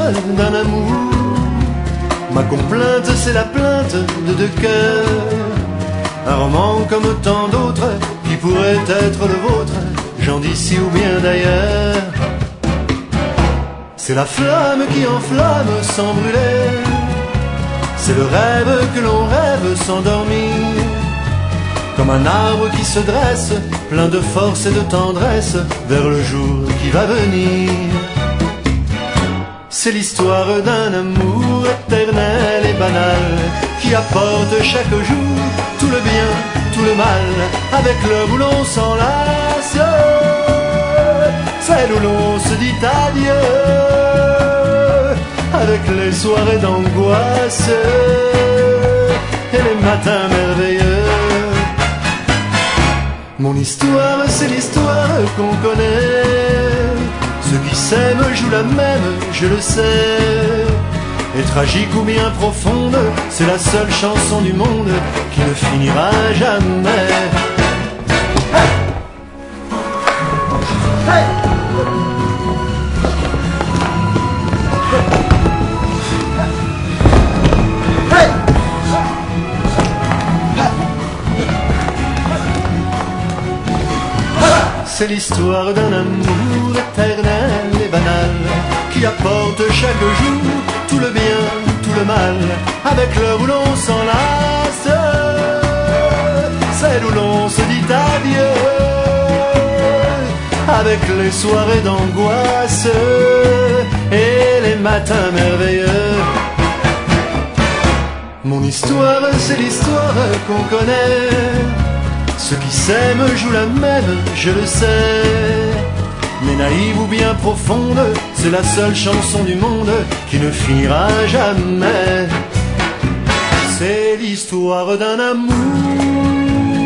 d'un amour. Ma complainte, c'est la plainte de deux cœurs. Un roman comme tant d'autres qui pourrait être le vôtre, gens d'ici ou bien d'ailleurs. C'est la flamme qui enflamme sans brûler, c'est le rêve que l'on rêve sans dormir, comme un arbre qui se dresse, plein de force et de tendresse, vers le jour qui va venir. C'est l'histoire d'un amour éternel et banal, qui apporte chaque jour tout le bien, tout le mal, avec l'heure où l'on s'enlace, celle où l'on se dit adieu, avec les soirées d'angoisse et les matins merveilleux. Mon histoire, c'est l'histoire qu'on connaît. Ceux qui s'aiment jouent la même, je le sais. Et tragique ou bien profonde, c'est la seule chanson du monde qui ne finira jamais. Hey! Hey! C'est l'histoire d'un amour éternel et banal, qui apporte chaque jour tout le bien, tout le mal, avec l'heure où l'on s'enlace, celle où l'on se dit adieu, avec les soirées d'angoisse et les matins merveilleux. Mon histoire, c'est l'histoire qu'on connaît. Ceux qui s'aiment jouent la même, je le sais. Mais naïve ou bien profonde, c'est la seule chanson du monde qui ne finira jamais. C'est l'histoire d'un amour